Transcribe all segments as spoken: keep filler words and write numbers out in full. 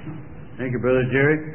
Thank you, Brother Jerry.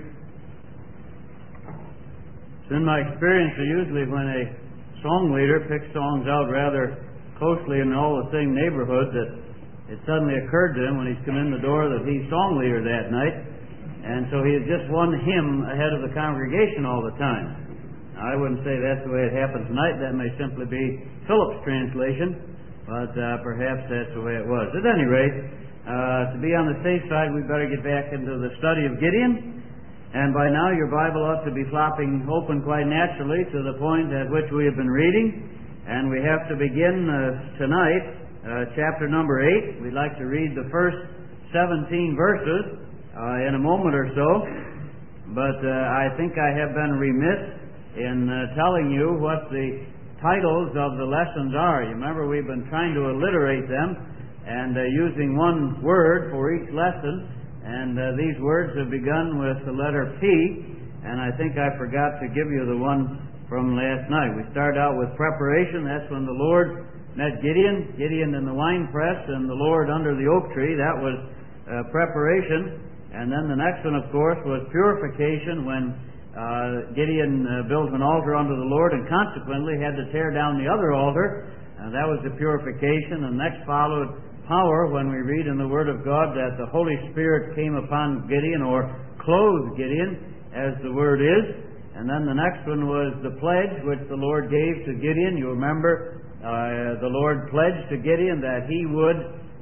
It's in my experience that usually when a song leader picks songs out rather closely in all the same neighborhood, that it suddenly occurred to him when he's come in the door that he's song leader that night, and so he had just one hymn ahead of the congregation all the time. Now, I wouldn't say that's the way it happened tonight. That may simply be Philip's translation, but uh, perhaps that's the way it was. At any rate, uh, to be on the safe side, we'd better get back into the study of Gideon. And by now your Bible ought to be flopping open quite naturally to the point at which we have been reading. And we have to begin uh, tonight, uh, chapter number eight. We'd like to read the first seventeen verses uh, in a moment or so. But uh, I think I have been remiss in uh, telling you what the titles of the lessons are. You remember we've been trying to alliterate them and uh, using one word for each lesson. And uh, these words have begun with the letter P, and I think I forgot to give you the one from last night. We start out with preparation. That's when the Lord met Gideon, Gideon in the winepress, and the Lord under the oak tree. That was uh, preparation. And then the next one, of course, was purification, when uh, Gideon uh, built an altar unto the Lord and consequently had to tear down the other altar. And that was the purification. And next followed power, when we read in the Word of God that the Holy Spirit came upon Gideon, or clothed Gideon, as the word is. And then the next one was the pledge which the Lord gave to Gideon. You remember uh, the Lord pledged to Gideon that he would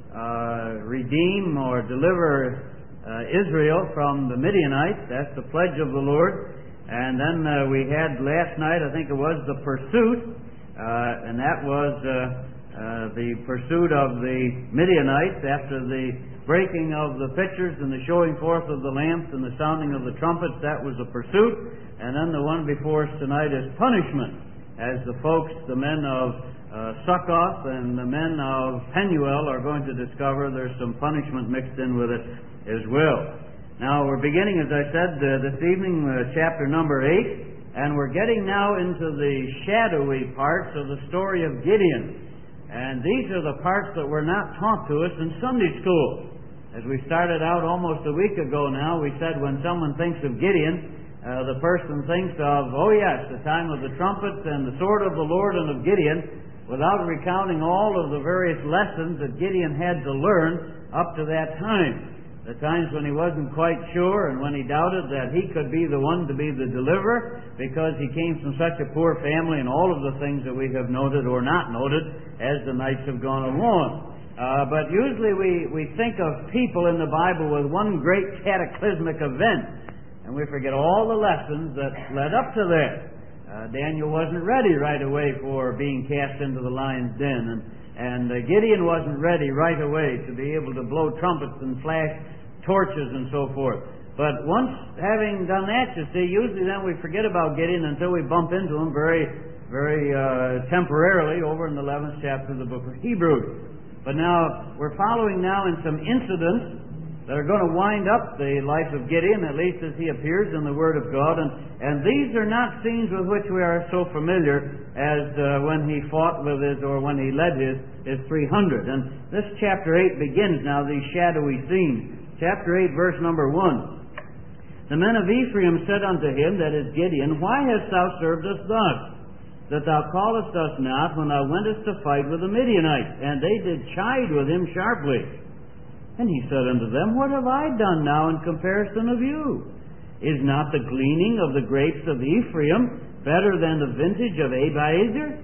uh, redeem or deliver uh, Israel from the Midianites. That's the pledge of the Lord. And then uh, we had last night, I think it was, the pursuit, uh, and that was Uh, Uh, the pursuit of the Midianites after the breaking of the pitchers and the showing forth of the lamps and the sounding of the trumpets. That was a pursuit. And then the one before us tonight is punishment, as the folks, the men of uh, Succoth and the men of Penuel are going to discover there's some punishment mixed in with it as well. Now we're beginning, as I said, uh, this evening, uh, chapter number eight, and we're getting now into the shadowy parts of the story of Gideon. And these are the parts that were not taught to us in Sunday school. As we started out almost a week ago now, we said when someone thinks of Gideon, uh, the person thinks of, oh yes, the time of the trumpets and the sword of the Lord and of Gideon, without recounting all of the various lessons that Gideon had to learn up to that time. The times when he wasn't quite sure and when he doubted that he could be the one to be the deliverer because he came from such a poor family, and all of the things that we have noted or not noted as the nights have gone along. Uh, but usually we, we think of people in the Bible with one great cataclysmic event, and we forget all the lessons that led up to that. Uh, Daniel wasn't ready right away for being cast into the lion's den, and And uh, Gideon wasn't ready right away to be able to blow trumpets and flash torches and so forth. But once having done that, you see, usually then we forget about Gideon until we bump into him very, very uh, temporarily over in the eleventh chapter of the book of Hebrews. But now, we're following now in some incidents that are going to wind up the life of Gideon, at least as he appears in the Word of God. And, and these are not scenes with which we are so familiar as uh, when he fought with his, or when he led his, his three hundred. And this chapter eight begins now, these shadowy scenes. Chapter eight, verse number one. The men of Ephraim said unto him, that is Gideon, Why hast thou served us thus, that thou callest us not when thou wentest to fight with the Midianites? And they did chide with him sharply. And he said unto them, What have I done now in comparison of you? Is not the gleaning of the grapes of Ephraim better than the vintage of Abiezer?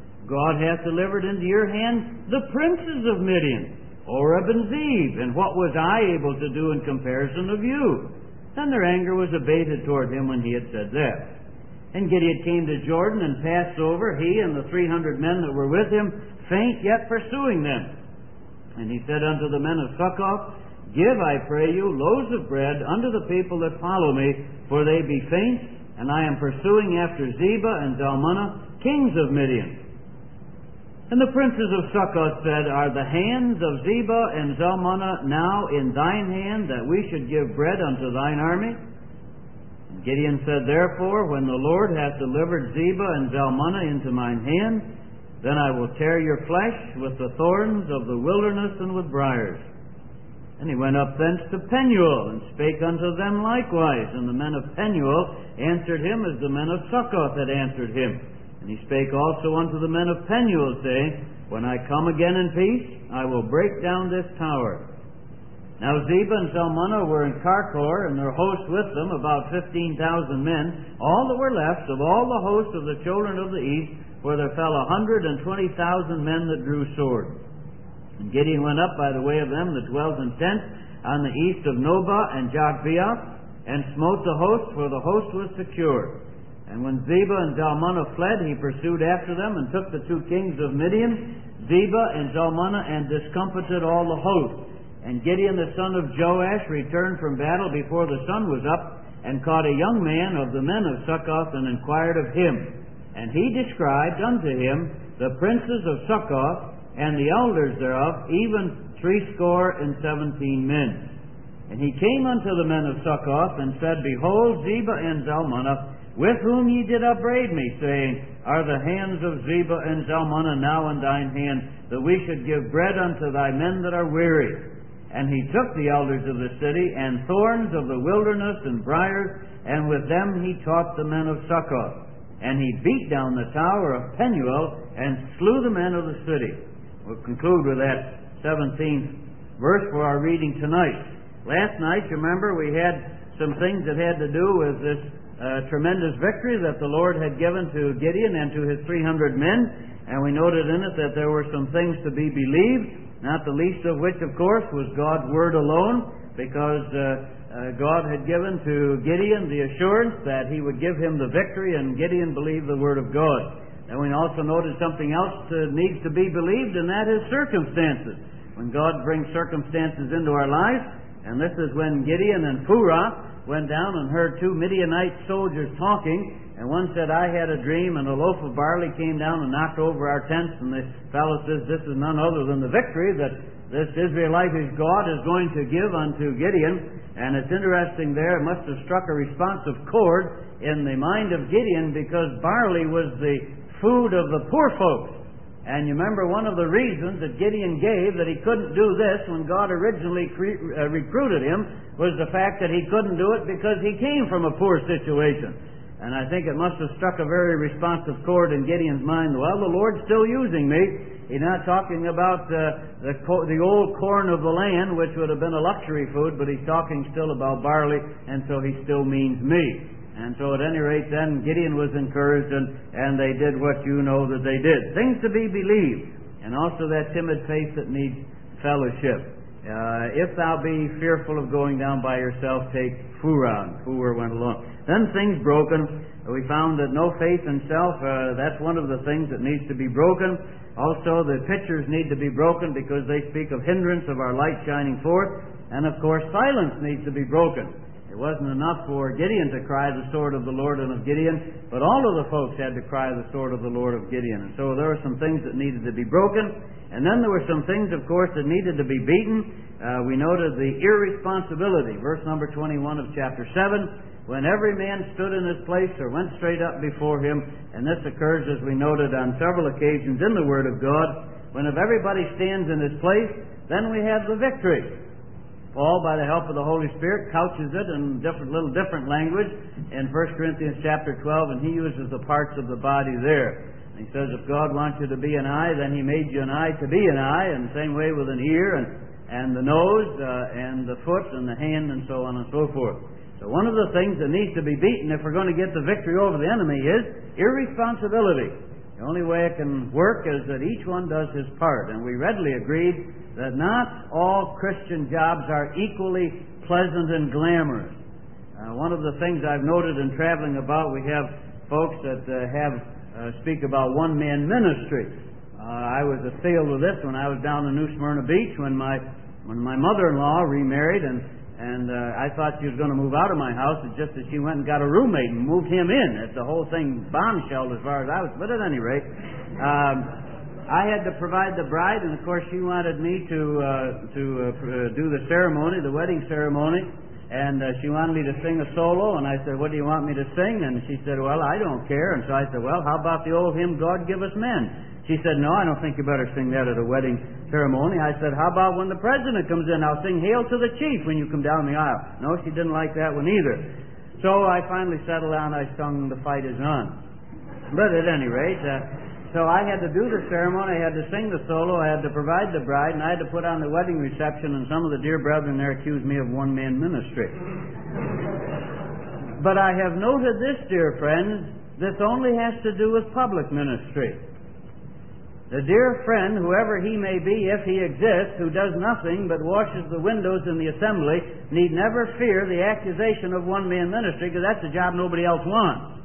God hath delivered into your hand the princes of Midian, Oreb and Zeb, and what was I able to do in comparison of you? Then their anger was abated toward him when he had said that. And Gideon came to Jordan and passed over, he and the three hundred men that were with him, faint yet pursuing them. And he said unto the men of Succoth, Give, I pray you, loaves of bread unto the people that follow me, for they be faint, and I am pursuing after Zebah and Zalmunna, kings of Midian. And the princes of Succoth said, Are the hands of Zebah and Zalmunna now in thine hand, that we should give bread unto thine army? And Gideon said, Therefore, when the Lord hath delivered Zebah and Zalmunna into mine hand, then I will tear your flesh with the thorns of the wilderness and with briars. And he went up thence to Penuel, and spake unto them likewise. And the men of Penuel answered him as the men of Succoth had answered him. And he spake also unto the men of Penuel, saying, When I come again in peace, I will break down this tower. Now Zebah and Zalmunna were in Karkor, and their host with them, about fifteen thousand men, all that were left of all the host of the children of the east, for there fell a hundred and twenty thousand men that drew sword. And Gideon went up by the way of them that dwelt in tents on the east of Nobah and Jogbeah, and smote the host, for the host was secure. And when Zebah and Zalmunna fled, he pursued after them, and took the two kings of Midian, Zebah and Zalmunna, and discomfited all the host. And Gideon the son of Joash returned from battle before the sun was up, and caught a young man of the men of Succoth, and inquired of him. And he described unto him the princes of Succoth, and the elders thereof, even threescore and seventeen men. And he came unto the men of Succoth, and said, Behold, Zebah and Zalmunna, with whom ye did upbraid me, saying, Are the hands of Zebah and Zalmunna now in thine hand, that we should give bread unto thy men that are weary? And he took the elders of the city, and thorns of the wilderness, and briars, and with them he taught the men of Succoth. And he beat down the tower of Penuel, and slew the men of the city. We'll conclude with that seventeenth verse for our reading tonight. Last night, you remember, we had some things that had to do with this uh, tremendous victory that the Lord had given to Gideon and to his three hundred men, and we noted in it that there were some things to be believed, not the least of which, of course, was God's Word alone, because uh, uh, God had given to Gideon the assurance that he would give him the victory, and Gideon believed the Word of God. And we also noted something else that needs to be believed, and that is circumstances. When God brings circumstances into our lives, and this is when Gideon and Phurah went down and heard two Midianite soldiers talking, and one said, I had a dream, and a loaf of barley came down and knocked over our tents, and the fellow says, This is none other than the victory that this Israelitish God is going to give unto Gideon. And it's interesting there, it must have struck a responsive chord in the mind of Gideon, because barley was the food of the poor folks. And you remember one of the reasons that Gideon gave that he couldn't do this when God originally cre- uh, recruited him was the fact that he couldn't do it because he came from a poor situation. And I think it must have struck a very responsive chord in Gideon's mind. Well, the Lord's still using me. He's not talking about uh, the, co- the old corn of the land, which would have been a luxury food, but he's talking still about barley, and so he still means me. And so at any rate then, Gideon was encouraged, and, and they did what you know that they did. Things to be believed, and also that timid faith that needs fellowship. Uh, if thou be fearful of going down by yourself, take Phurah. Phurah went along. Then things broken. We found that no faith in self, uh, that's one of the things that needs to be broken. Also, the pictures need to be broken because they speak of hindrance of our light shining forth. And of course, silence needs to be broken. It wasn't enough for Gideon to cry the sword of the Lord and of Gideon, but all of the folks had to cry the sword of the Lord of Gideon. And so there were some things that needed to be broken, and then there were some things, of course, that needed to be beaten. Uh, we noted the irresponsibility, verse number twenty-one of chapter seven, when every man stood in his place or went straight up before him, and this occurs, as we noted on several occasions in the Word of God, when if everybody stands in his place, then we have the victory. Paul, by the help of the Holy Spirit, couches it in different, little different language in First Corinthians chapter twelve, and he uses the parts of the body there. And he says, if God wants you to be an eye, then he made you an eye to be an eye, and the same way with an ear, and, and the nose, uh, and the foot, and the hand, and so on and so forth. So one of the things that needs to be beaten if we're going to get the victory over the enemy is irresponsibility. The only way it can work is that each one does his part, and we readily agreed that not all Christian jobs are equally pleasant and glamorous. Uh, one of the things I've noted in traveling about, we have folks that uh, have uh, speak about one-man ministry. Uh, I was assailed with this when I was down in New Smyrna Beach when my when my mother-in-law remarried, and and uh, I thought she was going to move out of my house, and just as she went and got a roommate and moved him in, it's the whole thing bombshelled as far as I was. But at any rate. Um, I had to provide the bride, and of course she wanted me to uh, to uh, do the ceremony, the wedding ceremony. And uh, she wanted me to sing a solo, and I said, what do you want me to sing? And she said, well, I don't care. And so I said, well, how about the old hymn, God Give Us Men? She said, no, I don't think you better sing that at a wedding ceremony. I said, how about when the president comes in? I'll sing Hail to the Chief when you come down the aisle. No, she didn't like that one either. So I finally settled down. I sung The Fight Is On. But at any rate, uh, so I had to do the ceremony. I had to sing the solo. I had to provide the bride, and I had to put on the wedding reception, and some of the dear brethren there accused me of one-man ministry. But I have noted this, dear friends, this only has to do with public ministry. The dear friend, whoever he may be, if he exists, who does nothing but washes the windows in the assembly, need never fear the accusation of one-man ministry, because that's a job nobody else wants.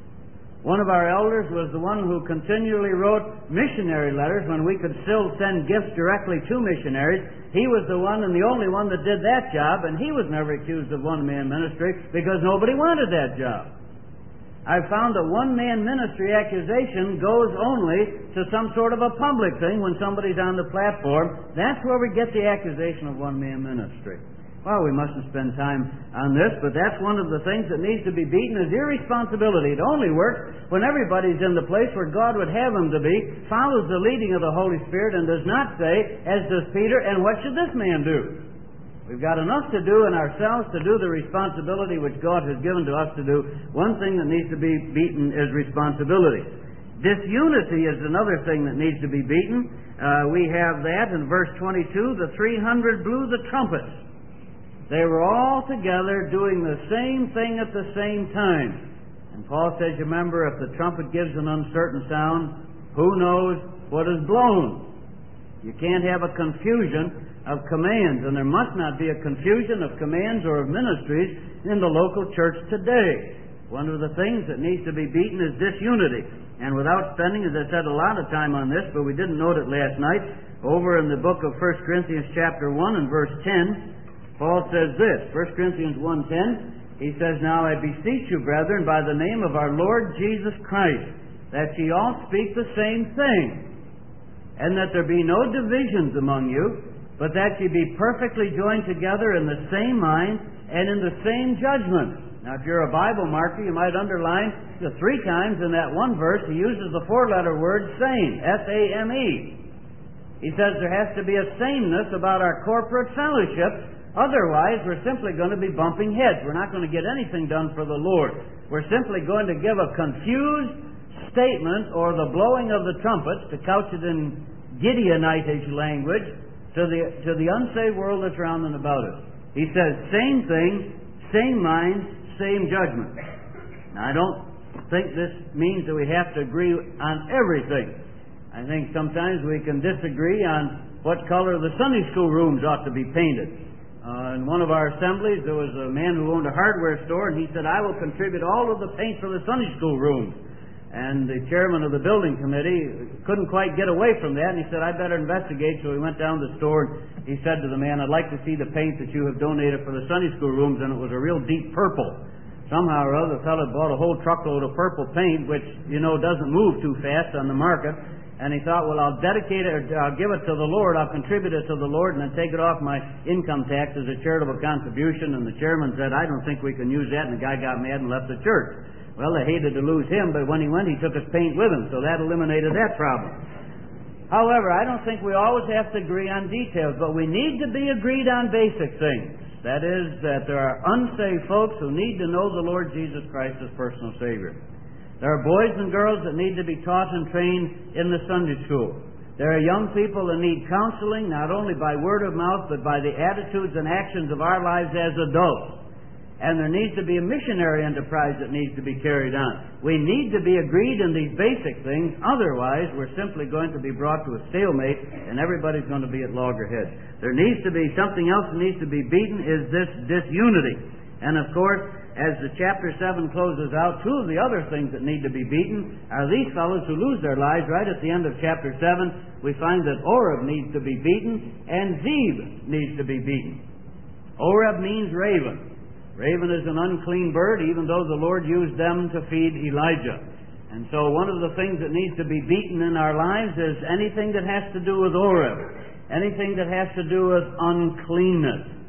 One of our elders was the one who continually wrote missionary letters when we could still send gifts directly to missionaries. He was the one and the only one that did that job, and he was never accused of one-man ministry because nobody wanted that job. I've found that one-man ministry accusation goes only to some sort of a public thing when somebody's on the platform. That's where we get the accusation of one-man ministry. Well, we mustn't spend time on this, but that's one of the things that needs to be beaten is irresponsibility. It only works when everybody's in the place where God would have them to be, follows the leading of the Holy Spirit, and does not say, as does Peter, and what should this man do? We've got enough to do in ourselves to do the responsibility which God has given to us to do. One thing that needs to be beaten is responsibility. Disunity is another thing that needs to be beaten. Uh, we have that in verse twenty-two. The three hundred blew the trumpets. They were all together doing the same thing at the same time. And Paul says, you remember, if the trumpet gives an uncertain sound, who knows what is blown? You can't have a confusion of commands, and there must not be a confusion of commands or of ministries in the local church today. One of the things that needs to be beaten is disunity. And without spending, as I said, a lot of time on this, but we didn't note it last night, over in the book of First Corinthians chapter one and verse ten, Paul says this, First Corinthians one ten, he says, now I beseech you, brethren, by the name of our Lord Jesus Christ, that ye all speak the same thing, and that there be no divisions among you, but that ye be perfectly joined together in the same mind and in the same judgment. Now, if you're a Bible marker, you might underline the three times in that one verse he uses the four-letter word same, S A M E. He says there has to be a sameness about our corporate fellowship. Otherwise, we're simply going to be bumping heads. We're not going to get anything done for the Lord. We're simply going to give a confused statement or the blowing of the trumpets, to couch it in Gideonitish language, to the, to the unsaved world that's round and about us. He says, same thing, same mind, same judgment. Now, I don't think this means that we have to agree on everything. I think sometimes we can disagree on what color the Sunday school rooms ought to be painted. Uh, in one of our assemblies, there was a man who owned a hardware store, and he said, I will contribute all of the paint for the Sunday school rooms. And the chairman of the building committee couldn't quite get away from that, and he said, I better investigate. So he went down to the store, and he said to the man, I'd like to see the paint that you have donated for the Sunday school rooms, and it was a real deep purple. Somehow or other, the fellow bought a whole truckload of purple paint, which, you know, doesn't move too fast on the market. And he thought, well, I'll dedicate it, or I'll give it to the Lord, I'll contribute it to the Lord, and then take it off my income tax as a charitable contribution. And the chairman said, I don't think we can use that, and the guy got mad and left the church. Well, they hated to lose him, but when he went, he took his paint with him, so that eliminated that problem. However, I don't think we always have to agree on details, but we need to be agreed on basic things. That is, that there are unsaved folks who need to know the Lord Jesus Christ as personal Savior. There are boys and girls that need to be taught and trained in the Sunday school. There are young people that need counseling, not only by word of mouth, but by the attitudes and actions of our lives as adults. And there needs to be a missionary enterprise that needs to be carried on. We need to be agreed in these basic things, otherwise we're simply going to be brought to a stalemate and everybody's going to be at loggerheads. There needs to be something else that needs to be beaten, is this disunity. And of course, as the chapter seven closes out, two of the other things that need to be beaten are these fellows who lose their lives. Right at the end of chapter seven, we find that Oreb needs to be beaten and Zeb needs to be beaten. Oreb means raven. Raven is an unclean bird, even though the Lord used them to feed Elijah. And so one of the things that needs to be beaten in our lives is anything that has to do with Oreb, anything that has to do with uncleanness.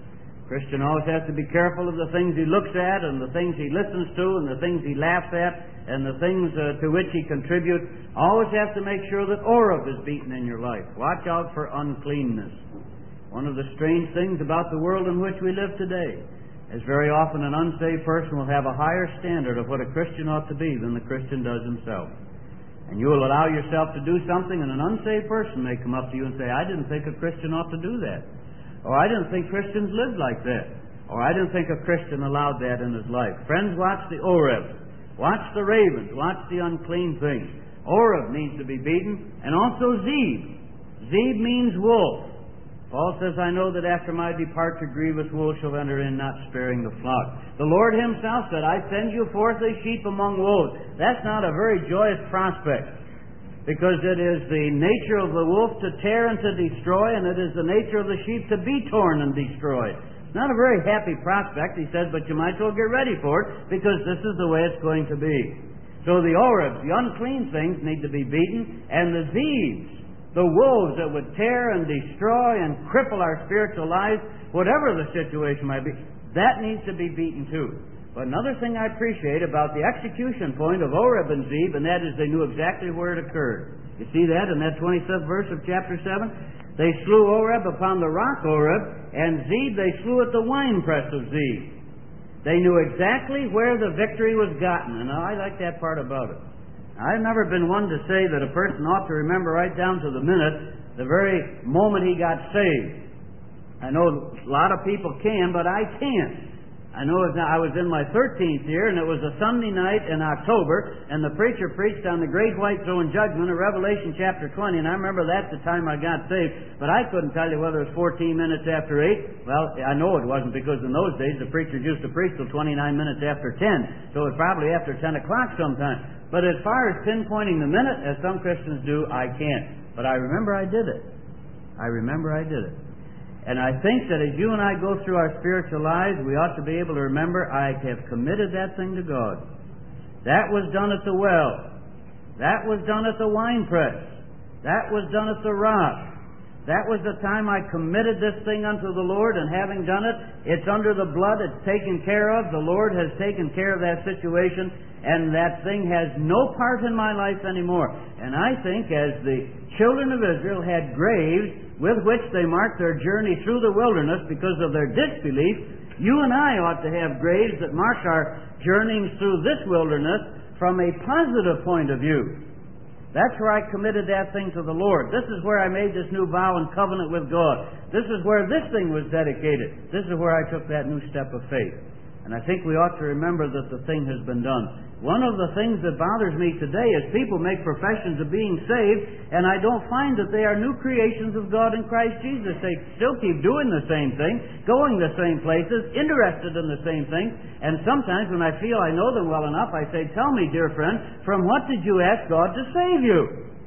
Christian always has to be careful of the things he looks at and the things he listens to and the things he laughs at and the things uh, to which he contributes. Always have to make sure that Oreb is beaten in your life. Watch out for uncleanness. One of the strange things about the world in which we live today is very often an unsaved person will have a higher standard of what a Christian ought to be than the Christian does himself. And you will allow yourself to do something, and an unsaved person may come up to you and say, I didn't think a Christian ought to do that. Or I didn't think Christians lived like that. Or I didn't think a Christian allowed that in his life. Friends, watch the Oreb. Watch the ravens. Watch the unclean things. Oreb needs to be beaten. And also Zeb. Zeb means wolf. Paul says, I know that after my departure grievous wolves shall enter in, not sparing the flock. The Lord himself said, I send you forth as sheep among wolves. That's not a very joyous prospect, because it is the nature of the wolf to tear and to destroy, and it is the nature of the sheep to be torn and destroyed. It's not a very happy prospect, he says, but you might as well get ready for it, because this is the way it's going to be. So the Orebs, the unclean things, need to be beaten, and the Zebs, the wolves that would tear and destroy and cripple our spiritual lives, whatever the situation might be, that needs to be beaten too. But another thing I appreciate about the execution point of Oreb and Zeb, and that is they knew exactly where it occurred. You see that in that twenty-fifth verse of chapter seven? They slew Oreb upon the rock Oreb, and Zeb they slew at the winepress of Zeb. They knew exactly where the victory was gotten, and I like that part about it. I've never been one to say that a person ought to remember right down to the minute, the very moment he got saved. I know a lot of people can, but I can't. I know I was in my thirteenth year, and it was a Sunday night in October, and the preacher preached on the great white throne judgment of Revelation chapter twenty, and I remember that's the time I got saved, but I couldn't tell you whether it was fourteen minutes after eight. Well, I know it wasn't, because in those days the preachers used to preach till twenty-nine minutes after ten, so it was probably after ten o'clock sometime. But as far as pinpointing the minute, as some Christians do, I can't. But I remember I did it. I remember I did it. And I think that as you and I go through our spiritual lives, we ought to be able to remember, I have committed that thing to God. That was done at the well. That was done at the winepress. That was done at the rock. That was the time I committed this thing unto the Lord, and having done it, it's under the blood, it's taken care of. The Lord has taken care of that situation, and that thing has no part in my life anymore. And I think as the children of Israel had graves with which they marked their journey through the wilderness because of their disbelief, you and I ought to have graves that mark our journeyings through this wilderness from a positive point of view. That's where I committed that thing to the Lord. This is where I made this new vow and covenant with God. This is where this thing was dedicated. This is where I took that new step of faith. And I think we ought to remember that the thing has been done. One of the things that bothers me today is people make professions of being saved, and I don't find that they are new creations of God in Christ Jesus. They still keep doing the same thing, going the same places, interested in the same things, and sometimes when I feel I know them well enough, I say, tell me, dear friend, from what did you ask God to save you?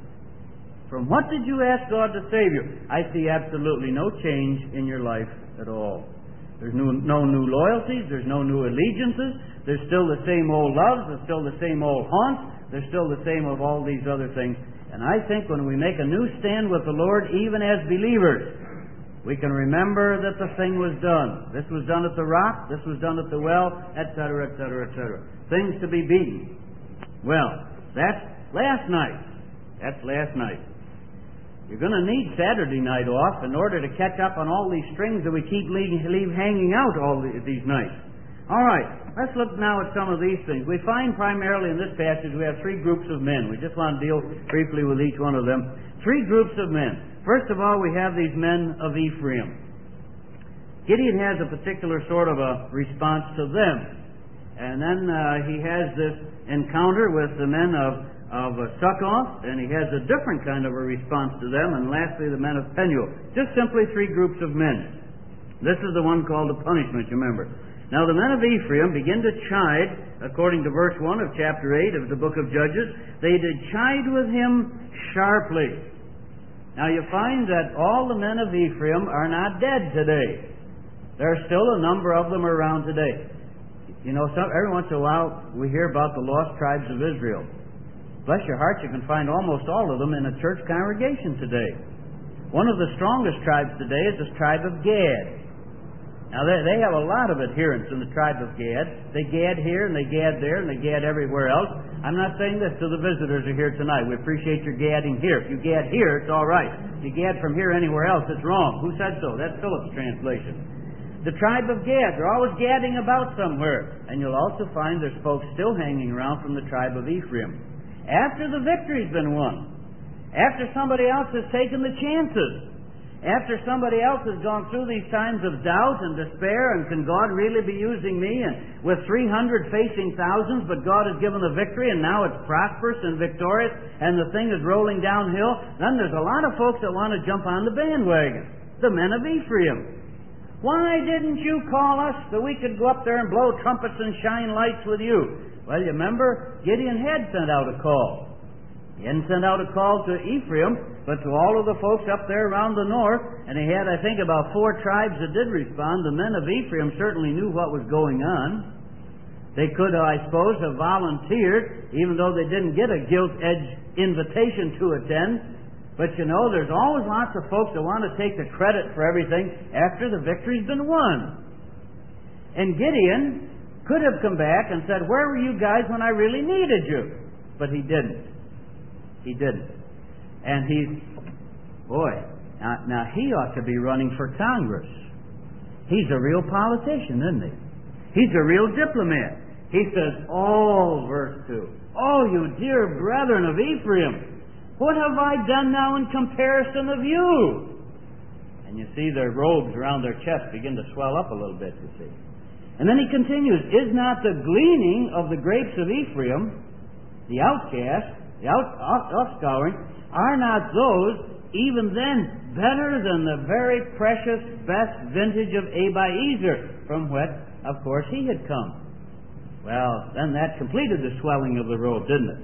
From what did you ask God to save you? I see absolutely no change in your life at all. There's no, no new loyalties. There's no new allegiances. There's still the same old loves. There's still the same old haunts. There's still the same of all these other things. And I think when we make a new stand with the Lord, even as believers, we can remember that the thing was done. This was done at the rock. This was done at the well, et cetera, et cetera, et cetera. Things to be beaten. Well, that's last night. That's last night. You're going to need Saturday night off in order to catch up on all these strings that we keep leave, leave hanging out all the, these nights. All right, let's look now at some of these things. We find primarily in this passage we have three groups of men. We just want to deal briefly with each one of them. Three groups of men. First of all, we have these men of Ephraim. Gideon has a particular sort of a response to them. And then uh, he has this encounter with the men of of uh, Succoth, and he has a different kind of a response to them, and lastly the men of Penuel. Just simply three groups of men. This is the one called the punishment, you remember. Now the men of Ephraim begin to chide, according to verse one of chapter eight of the book of Judges, they did chide with him sharply. Now you find that all the men of Ephraim are not dead today. There are still a number of them around today. You know, some, every once in a while we hear about the lost tribes of Israel. Bless your heart, you can find almost all of them in a church congregation today. One of the strongest tribes today is the tribe of Gad. Now, they, they have a lot of adherents in the tribe of Gad. They gad here, and they gad there, and they gad everywhere else. I'm not saying this to the visitors who are here tonight. We appreciate your gadding here. If you gad here, it's all right. If you gad from here anywhere else, it's wrong. Who said so? That's Philip's translation. The tribe of Gad, they're always gadding about somewhere. And you'll also find there's folks still hanging around from the tribe of Ephraim. After the victory's been won, after somebody else has taken the chances, after somebody else has gone through these times of doubt and despair, and can God really be using me? And with three hundred facing thousands, but God has given the victory, and now it's prosperous and victorious, and the thing is rolling downhill, then there's a lot of folks that want to jump on the bandwagon. The men of Ephraim. Why didn't you call us so we could go up there and blow trumpets and shine lights with you? Well, you remember, Gideon had sent out a call. He hadn't sent out a call to Ephraim, but to all of the folks up there around the north, and he had, I think, about four tribes that did respond. The men of Ephraim certainly knew what was going on. They could, I suppose, have volunteered, even though they didn't get a gilt-edged invitation to attend. But you know, there's always lots of folks that want to take the credit for everything after the victory's been won. And Gideon could have come back and said, where were you guys when I really needed you? But he didn't. He didn't. And he's, boy, now, now he ought to be running for Congress. He's a real politician, isn't he? He's a real diplomat. He says, oh, verse two, oh, you dear brethren of Ephraim, what have I done now in comparison of you? And you see their robes around their chest begin to swell up a little bit, you see. And then he continues, is not the gleaning of the grapes of Ephraim, the outcast, the out, off, offscouring, are not those even then better than the very precious best vintage of Abiezer, from what, of course, he had come? Well, then that completed the swelling of the robe, didn't it?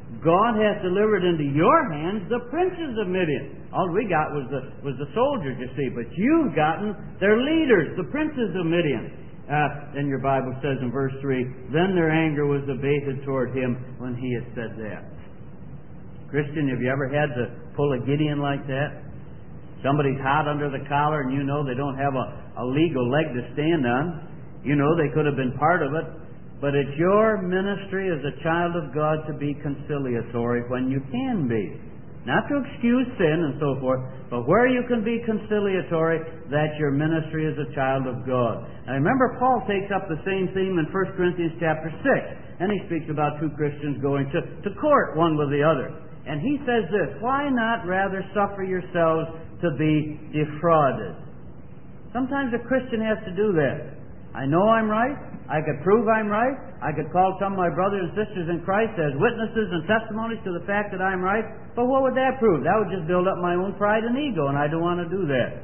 God has delivered into your hands the princes of Midian. All we got was the was the soldiers, you see, but you've gotten their leaders, the princes of Midian. Uh, then your Bible says in verse three, then their anger was abated toward him when he had said that. Christian, have you ever had to pull a Gideon like that? Somebody's hot under the collar and you know they don't have a, a legal leg to stand on. You know they could have been part of it. But it's your ministry as a child of God to be conciliatory when you can be. Not to excuse sin and so forth, but where you can be conciliatory, that's your ministry as a child of God. And remember, Paul takes up the same theme in First Corinthians chapter six. And he speaks about two Christians going to, to court, one with the other. And he says this, why not rather suffer yourselves to be defrauded? Sometimes a Christian has to do that. I know I'm right. I could prove I'm right. I could call some of my brothers and sisters in Christ as witnesses and testimonies to the fact that I'm right. But what would that prove? That would just build up my own pride and ego, and I don't want to do that.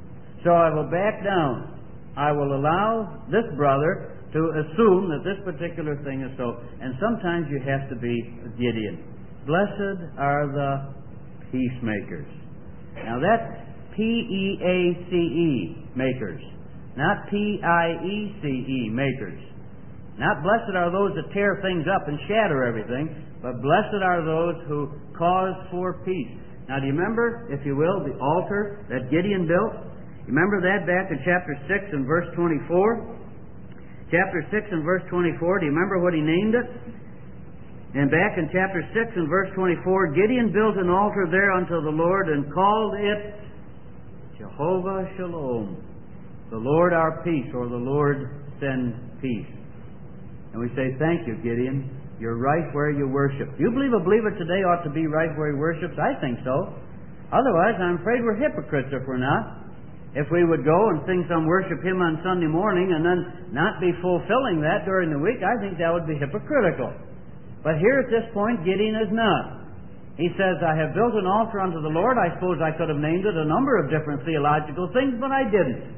So I will back down. I will allow this brother to assume that this particular thing is so. And sometimes you have to be a Gideon. Blessed are the peacemakers. Now that's P E A C E, makers. Not P I E C E, makers. Not blessed are those that tear things up and shatter everything, but blessed are those who cause for peace. Now do you remember, if you will, the altar that Gideon built? You remember that back in chapter six and verse twenty-four? Chapter six and verse twenty-four, do you remember what he named it? And back in chapter six and verse twenty-four, Gideon built an altar there unto the Lord and called it Jehovah Shalom, the Lord our peace, or the Lord send peace. And we say, thank you, Gideon. You're right where you worship. Do you believe a believer today ought to be right where he worships? I think so. Otherwise, I'm afraid we're hypocrites if we're not. If we would go and sing some worship hymn on Sunday morning and then not be fulfilling that during the week, I think that would be hypocritical. But here at this point, Gideon is not. He says, I have built an altar unto the Lord. I suppose I could have named it a number of different theological things, but I didn't.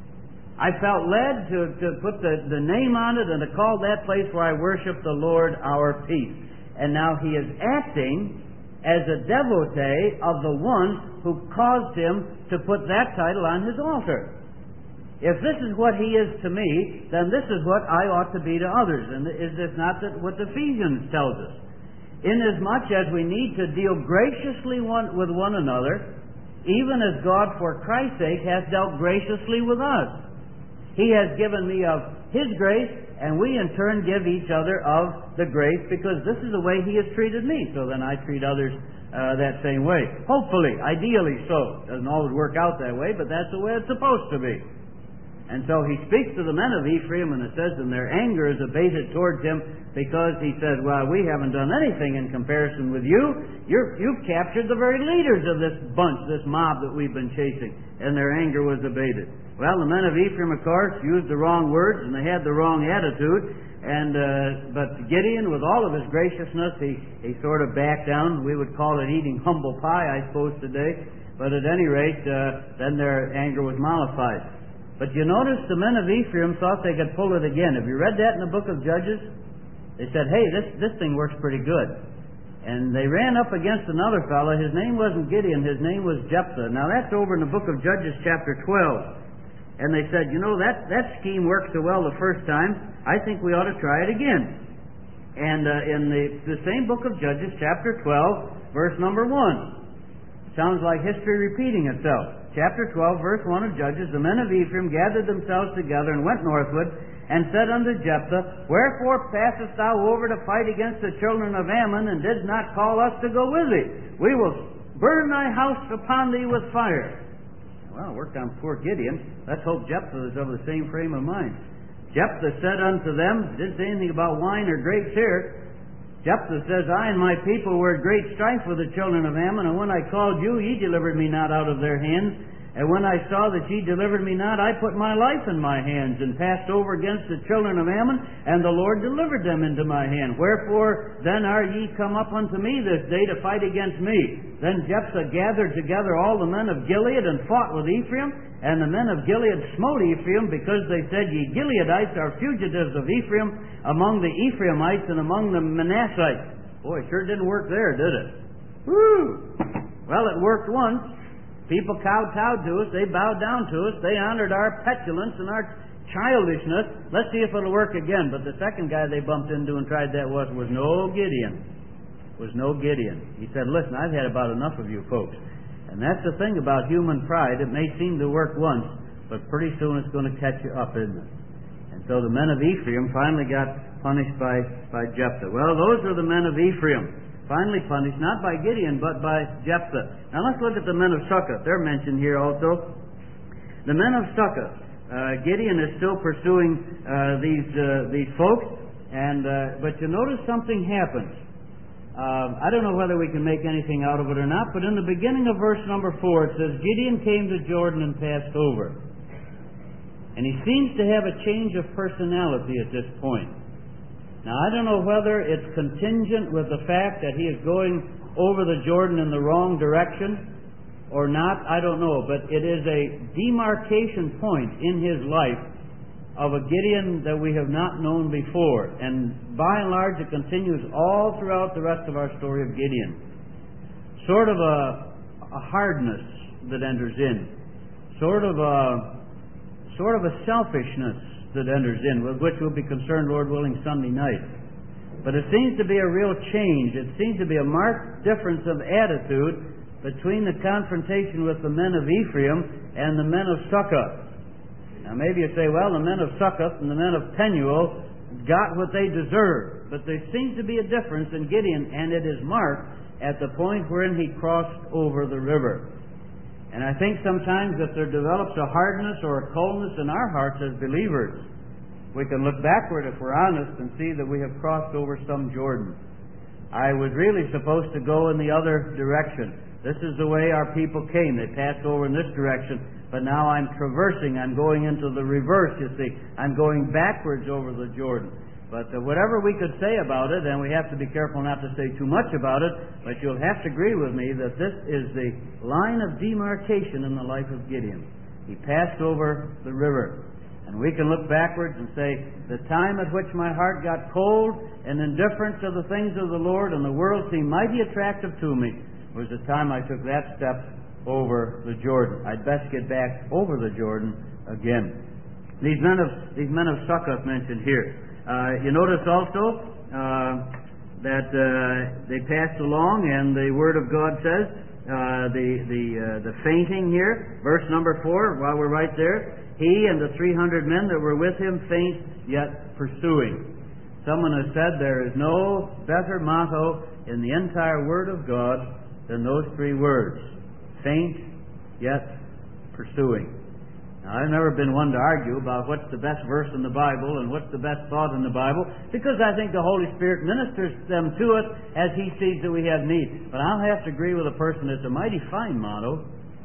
I felt led to, to put the, the name on it and to call that place where I worship the Lord our peace. And now he is acting as a devotee of the one who caused him to put that title on his altar. If this is what he is to me, then this is what I ought to be to others. And is this not what Ephesians tells us? Inasmuch as we need to deal graciously one, with one another, even as God for Christ's sake has dealt graciously with us. He has given me of His grace, and we in turn give each other of the grace, because this is the way He has treated me. So then I treat others uh, that same way. Hopefully, ideally so. Doesn't always work out that way, but that's the way it's supposed to be. And so He speaks to the men of Ephraim, and it says, and their anger is abated towards Him, because He said, well, we haven't done anything in comparison with you. You're, you've captured the very leaders of this bunch, this mob that we've been chasing. And their anger was abated. Well, the men of Ephraim, of course, used the wrong words, and they had the wrong attitude. And uh, but Gideon, with all of his graciousness, he, he sort of backed down. We would call it eating humble pie, I suppose, today. But at any rate, uh, then their anger was mollified. But you notice the men of Ephraim thought they could pull it again. Have you read that in the book of Judges? They said, hey, this, this thing works pretty good. And they ran up against another fellow. His name wasn't Gideon. His name was Jephthah. Now, that's over in the book of Judges chapter twelve. And they said, you know, that, that scheme worked so well the first time, I think we ought to try it again. And uh, in the, the same book of Judges chapter twelve, verse number one. Sounds like history repeating itself. Chapter twelve, verse one of Judges, the men of Ephraim gathered themselves together and went northward, and said unto Jephthah, wherefore passest thou over to fight against the children of Ammon, and didst not call us to go with thee? We will burn thy house upon thee with fire. Well, it worked on poor Gideon. Let's hope Jephthah is of the same frame of mind. Jephthah said unto them, didn't say anything about wine or grapes here. Jephthah says, I and my people were at great strife with the children of Ammon, and when I called you, ye delivered me not out of their hands. And when I saw that ye delivered me not, I put my life in my hands, and passed over against the children of Ammon, and the Lord delivered them into my hand. Wherefore then are ye come up unto me this day to fight against me? Then Jephthah gathered together all the men of Gilead, and fought with Ephraim. And the men of Gilead smote Ephraim, because they said, ye Gileadites are fugitives of Ephraim among the Ephraimites and among the Manassites. Boy, it sure didn't work there, did it? Woo! Well, it worked once. People kowtowed to us. They bowed down to us. They honored our petulance and our childishness. Let's see if it'll work again. But the second guy they bumped into and tried that was, was no Gideon. Was no Gideon. He said, listen, I've had about enough of you folks. And that's the thing about human pride. It may seem to work once, but pretty soon it's going to catch you up, isn't it? And so the men of Ephraim finally got punished by, by Jephthah. Well, those are the men of Ephraim. Finally punished, not by Gideon, but by Jephthah. Now let's look at the men of Succoth. They're mentioned here also. The men of Succoth. Uh, Gideon is still pursuing uh, these uh, these folks, and uh, but you notice something happens. Uh, I don't know whether we can make anything out of it or not, but in the beginning of verse number four, it says, Gideon came to Jordan and passed over. And he seems to have a change of personality at this point. Now, I don't know whether it's contingent with the fact that he is going over the Jordan in the wrong direction or not. I don't know. But it is a demarcation point in his life of a Gideon that we have not known before. And by and large, it continues all throughout the rest of our story of Gideon. Sort of a, a hardness that enters in. Sort of a, sort of a selfishness that enters in, with which we'll be concerned, Lord willing, Sunday night. But it seems to be a real change. It seems to be a marked difference of attitude between the confrontation with the men of Ephraim and the men of Succoth. Now maybe you say, well, the men of Succoth and the men of Penuel got what they deserved. But there seems to be a difference in Gideon, and it is marked at the point wherein he crossed over the river. And I think sometimes if there develops a hardness or a coldness in our hearts as believers, we can look backward if we're honest and see that we have crossed over some Jordan. I was really supposed to go in the other direction. This is the way our people came. They passed over in this direction, but now I'm traversing. I'm going into the reverse, you see. I'm going backwards over the Jordan. But uh, whatever we could say about it, and we have to be careful not to say too much about it, but you'll have to agree with me that this is the line of demarcation in the life of Gideon. He passed over the river. And we can look backwards and say, the time at which my heart got cold and indifferent to the things of the Lord and the world seemed mighty attractive to me was the time I took that step over the Jordan. I'd best get back over the Jordan again. These men of, these men of Succoth mentioned here. Uh, you notice also uh, that uh, they passed along, and the Word of God says uh, the the uh, the fainting here, verse number four. While we're right there, He and the three hundred men that were with him, faint yet pursuing. Someone has said there is no better motto in the entire Word of God than those three words. Faint yet pursuing. Now, I've never been one to argue about what's the best verse in the Bible and what's the best thought in the Bible, because I think the Holy Spirit ministers them to us as He sees that we have need. But I'll have to agree with a person, it's a mighty fine motto.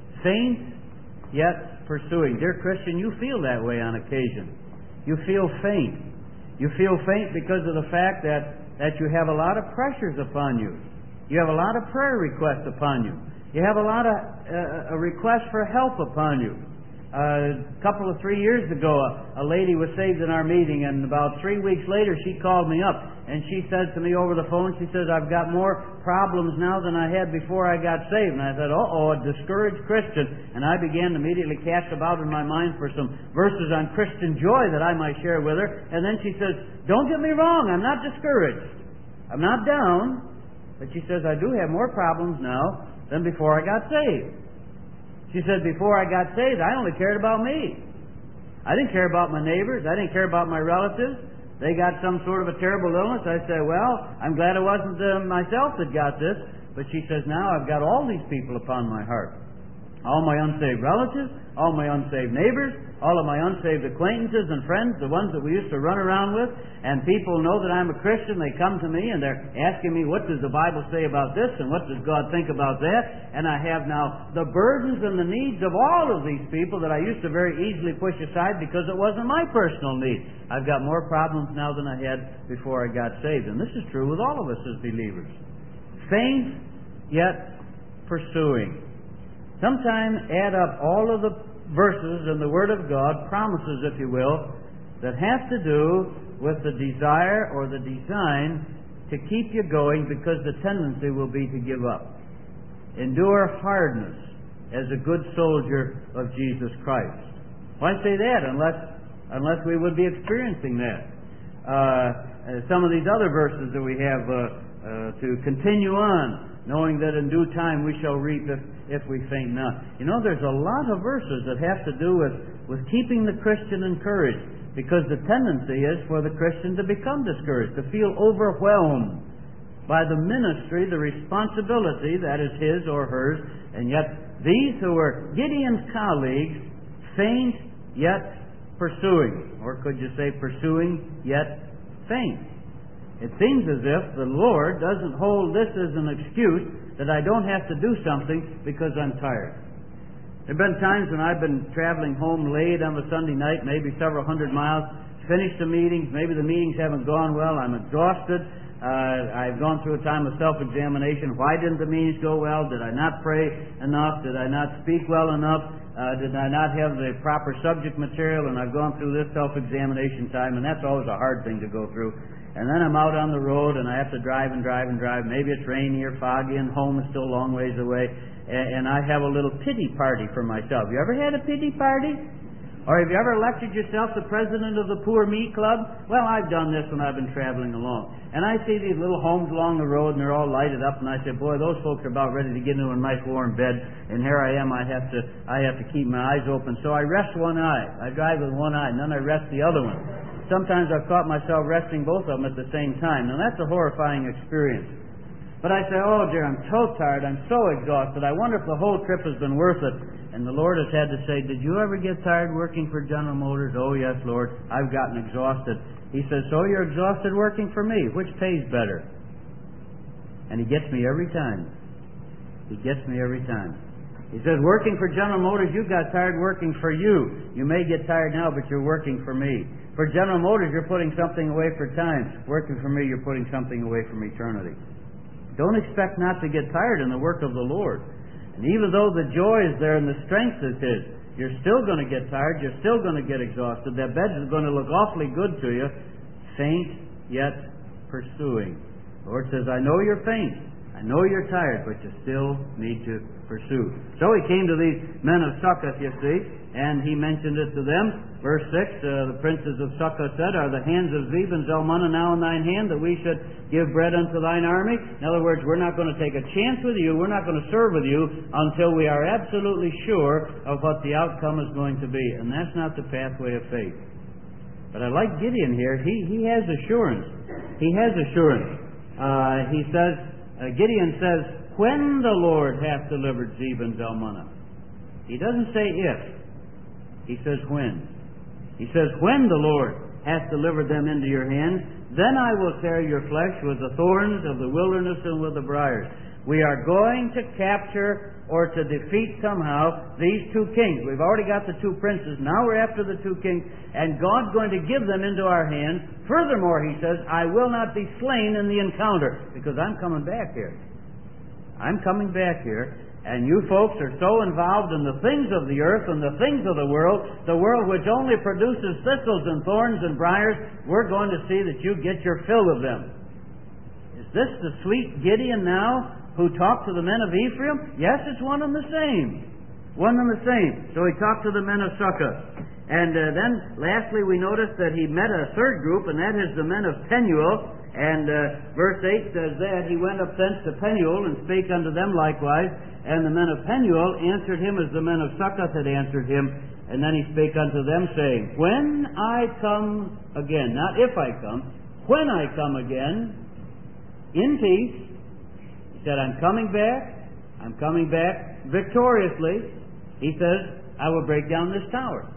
Faint yet pursuing. Dear Christian, you feel that way on occasion. You feel faint. You feel faint because of the fact that, that you have a lot of pressures upon you. You have a lot of prayer requests upon you. You have a lot of uh, a request for help upon you. Uh, a couple of three years ago, a, a lady was saved in our meeting, and about three weeks later, she called me up, and she said to me over the phone, she says, I've got more problems now than I had before I got saved. And I said, uh-oh, a discouraged Christian. And I began to immediately cast about in my mind for some verses on Christian joy that I might share with her. And then she says, don't get me wrong, I'm not discouraged. I'm not down. But she says, I do have more problems now than before I got saved. She said, before I got saved, I only cared about me. I didn't care about my neighbors. I didn't care about my relatives. They got some sort of a terrible illness. I said, well, I'm glad it wasn't uh, myself that got this. But she says, now I've got all these people upon my heart. All my unsaved relatives, all my unsaved neighbors, all of my unsaved acquaintances and friends, the ones that we used to run around with, and people know that I'm a Christian. They come to me and they're asking me, what does the Bible say about this, and what does God think about that? And I have now the burdens and the needs of all of these people that I used to very easily push aside because it wasn't my personal need. I've got more problems now than I had before I got saved. And this is true with all of us as believers. Faint, yet pursuing. Sometimes add up all of the verses in the Word of God, promises, if you will, that have to do with the desire or the design to keep you going, because the tendency will be to give up. Endure hardness as a good soldier of Jesus Christ. Why say that unless unless we would be experiencing that? Uh, some of these other verses that we have uh, uh, to continue on, knowing that in due time we shall reap if, if we faint not. You know, there's a lot of verses that have to do with, with keeping the Christian encouraged, because the tendency is for the Christian to become discouraged, to feel overwhelmed by the ministry, the responsibility that is his or hers, and yet these who were Gideon's colleagues faint yet pursuing, or could you say pursuing yet faint. It seems as if the Lord doesn't hold this as an excuse that I don't have to do something because I'm tired. There have been times when I've been traveling home late on a Sunday night, maybe several hundred miles, finished the meetings, maybe the meetings haven't gone well, I'm exhausted, uh, I've gone through a time of self-examination. Why didn't the meetings go well? Did I not pray enough? Did I not speak well enough? Uh, did I not have the proper subject material? And I've gone through this self-examination time, and that's always a hard thing to go through. And then I'm out on the road, and I have to drive and drive and drive. Maybe it's rainy or foggy, and home is still a long ways away. And, and I have a little pity party for myself. You ever had a pity party? Or have you ever elected yourself the president of the Poor Me Club? Well, I've done this when I've been traveling along. And I see these little homes along the road, and they're all lighted up, and I say, boy, those folks are about ready to get into a nice warm bed, and here I am, I have to I have to keep my eyes open. So I rest one eye. I drive with one eye, and then I rest the other one. Sometimes I've caught myself resting both of them at the same time. Now, that's a horrifying experience. But I say, oh, dear, I'm so tired, I'm so exhausted, I wonder if the whole trip has been worth it. And the Lord has had to say, did you ever get tired working for General Motors? Oh, yes, Lord, I've gotten exhausted. He says, so you're exhausted working for me. Which pays better? And He gets me every time. He gets me every time. He says, working for General Motors, you got tired working for you. You may get tired now, but you're working for me. For General Motors, you're putting something away for time. Working for me, you're putting something away from eternity. Don't expect not to get tired in the work of the Lord. And even though the joy is there and the strength is His, you're still going to get tired, you're still going to get exhausted. That bed is going to look awfully good to you. Faint, yet pursuing. The Lord says, I know you're faint. I know you're tired, but you still need to pursue. So he came to these men of Succoth, you see, and he mentioned it to them. Verse six, uh, the princes of Succoth said, Are the hands of Zeb and Zalmunna now in thine hand, that we should give bread unto thine army? In other words, we're not going to take a chance with you, we're not going to serve with you until we are absolutely sure of what the outcome is going to be. And that's not the pathway of faith. But I like Gideon here. He, he has assurance. He has assurance. Uh, he says, uh, Gideon says, when the Lord hath delivered Zeb and Zalmunna. He doesn't say if. He says when. He says, when the Lord hath delivered them into your hands, then I will tear your flesh with the thorns of the wilderness and with the briars. We are going to capture or to defeat somehow these two kings. We've already got the two princes. Now we're after the two kings, and God's going to give them into our hands. Furthermore, he says, I will not be slain in the encounter, because I'm coming back here. I'm coming back here, and you folks are so involved in the things of the earth and the things of the world, the world which only produces thistles and thorns and briars, we're going to see that you get your fill of them. Is this the sweet Gideon now, who talked to the men of Ephraim? Yes, it's one and the same. One and the same. So he talked to the men of Succoth. And uh, then, lastly, we notice that he met a third group, and that is the men of Penuel. And uh, verse eight says that, He went up thence to Penuel, and spake unto them likewise. And the men of Penuel answered him as the men of Succoth had answered him. And then he spake unto them, saying, When I come again, not if I come, when I come again, in peace, he said, I'm coming back, I'm coming back victoriously. He says, I will break down this tower.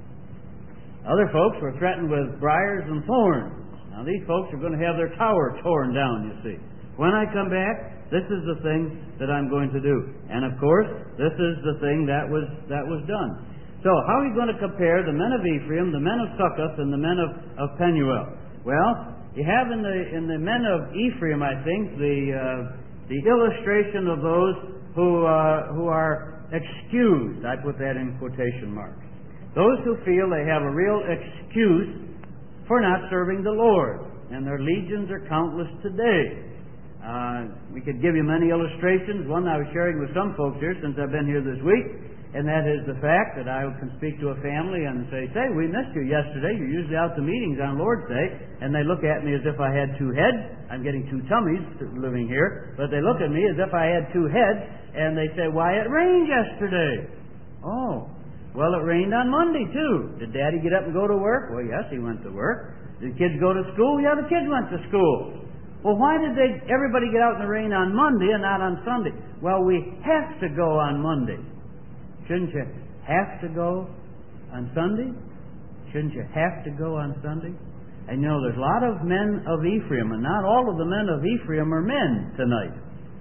Other folks were threatened with briars and thorns. Now these folks are going to have their tower torn down, you see. When I come back, this is the thing that I'm going to do. And of course, this is the thing that was that was done. So how are you going to compare the men of Ephraim, the men of Succoth, and the men of, of Penuel? Well, you have in the in the men of Ephraim, I think, the uh, the illustration of those who uh, who are excused. I put that in quotation marks. Those who feel they have a real excuse for not serving the Lord. And their legions are countless today. Uh, we could give you many illustrations. One I was sharing with some folks here since I've been here this week, and that is the fact that I can speak to a family and say, say, we missed you yesterday. You're usually out to meetings on Lord's Day. And they look at me as if I had two heads. I'm getting two tummies living here. But they look at me as if I had two heads, and they say, why, it rained yesterday. Oh, well, it rained on Monday, too. Did Daddy get up and go to work? Well, yes, he went to work. Did kids go to school? Yeah, the kids went to school. Well, why did they everybody get out in the rain on Monday and not on Sunday? Well, we have to go on Monday. Shouldn't you have to go on Sunday? Shouldn't you have to go on Sunday? And you know, there's a lot of men of Ephraim, and not all of the men of Ephraim are men tonight.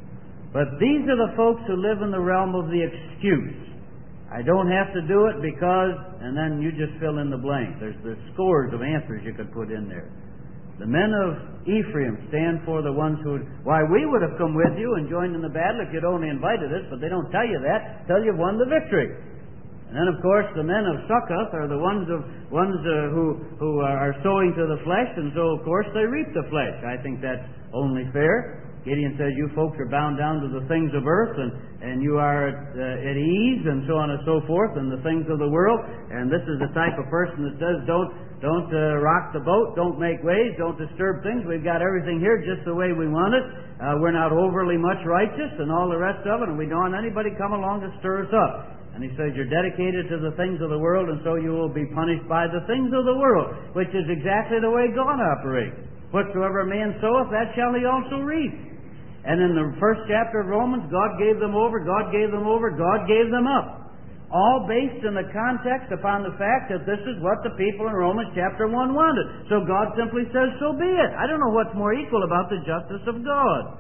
But these are the folks who live in the realm of the excuse. I don't have to do it because, and then you just fill in the blank. There's, there's scores of answers you could put in there. The men of Ephraim stand for the ones who would, why, we would have come with you and joined in the battle if you'd only invited us, but they don't tell you that, tell you've won the victory. And then, of course, the men of Succoth are the ones of ones uh, who who are sowing to the flesh, and so, of course, they reap the flesh. I think that's only fair. Gideon says, you folks are bound down to the things of earth, and, and you are at, uh, at ease, and so on and so forth, and the things of the world. And this is the type of person that says, don't don't uh, rock the boat, don't make waves, don't disturb things. We've got everything here just the way we want it. Uh, we're not overly much righteous, and all the rest of it, and we don't want anybody come along to stir us up. And he says, you're dedicated to the things of the world, and so you will be punished by the things of the world, which is exactly the way God operates. Whatsoever a man soweth, that shall he also reap. And in the first chapter of Romans, God gave them over, God gave them over, God gave them up. All based in the context upon the fact that this is what the people in Romans chapter one wanted. So God simply says, so be it. I don't know what's more equal about the justice of God.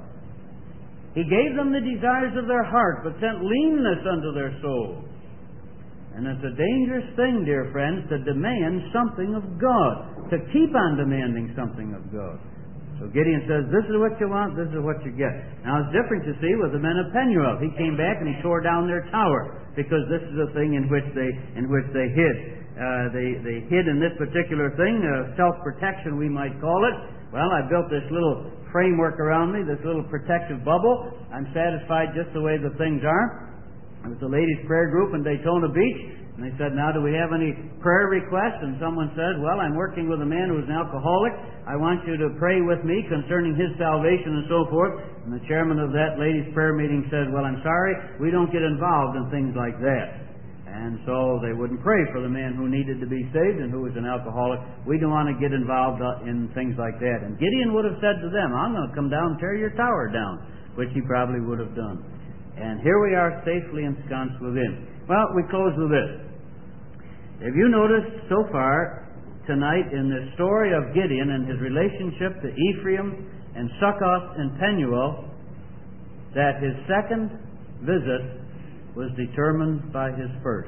He gave them the desires of their heart, but sent leanness unto their soul. And it's a dangerous thing, dear friends, to demand something of God, to keep on demanding something of God. So Gideon says, this is what you want, this is what you get. Now it's different, you see, with the men of Penuel. He came back and he tore down their tower, because this is the thing in which they in which they hid. uh, they, they hid in this particular thing, uh, self-protection we might call it. Well, I built this little framework around me, this little protective bubble. I'm satisfied just the way the things are. It was a ladies' prayer group in Daytona Beach. And they said, now, do we have any prayer requests? And someone said, well, I'm working with a man who's an alcoholic. I want you to pray with me concerning his salvation and so forth. And the chairman of that ladies' prayer meeting said, well, I'm sorry, we don't get involved in things like that. And so they wouldn't pray for the man who needed to be saved and who was an alcoholic. We don't want to get involved in things like that. And Gideon would have said to them, I'm going to come down and tear your tower down, which he probably would have done. And here we are safely ensconced within. Well, we close with this. Have you noticed so far tonight in this story of Gideon and his relationship to Ephraim and Succoth and Penuel that his second visit was determined by his first?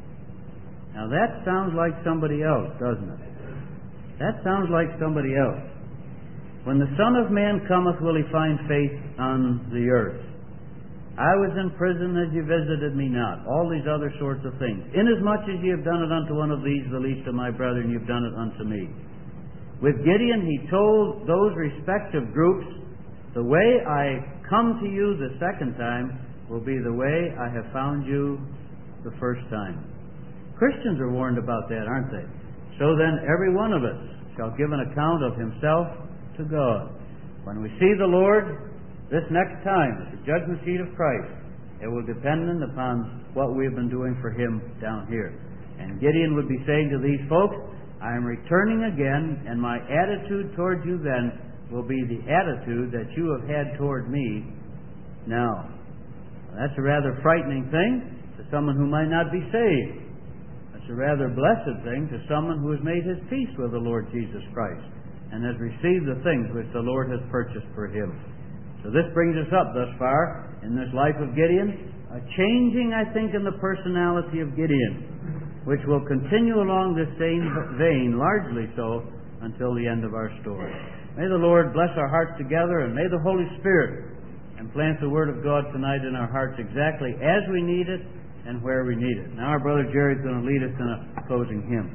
Now that sounds like somebody else, doesn't it? That sounds like somebody else. When the Son of Man cometh, will he find faith on the earth? I was in prison as you visited me not. All these other sorts of things. Inasmuch as ye have done it unto one of these, the least of my brethren, you've done it unto me. With Gideon, he told those respective groups, the way I come to you the second time will be the way I have found you the first time. Christians are warned about that, aren't they? So then, every one of us shall give an account of himself to God. When we see the Lord this next time, at the judgment seat of Christ, it will depend upon what we have been doing for him down here. And Gideon would be saying to these folks, I am returning again, and my attitude toward you then will be the attitude that you have had toward me now. That's a rather frightening thing to someone who might not be saved. That's a rather blessed thing to someone who has made his peace with the Lord Jesus Christ and has received the things which the Lord has purchased for him. So this brings us up thus far in this life of Gideon, a changing, I think, in the personality of Gideon, which will continue along this same vein, largely so, until the end of our story. May the Lord bless our hearts together, and may the Holy Spirit implant the Word of God tonight in our hearts exactly as we need it and where we need it. Now our brother Jerry's going to lead us in a closing hymn.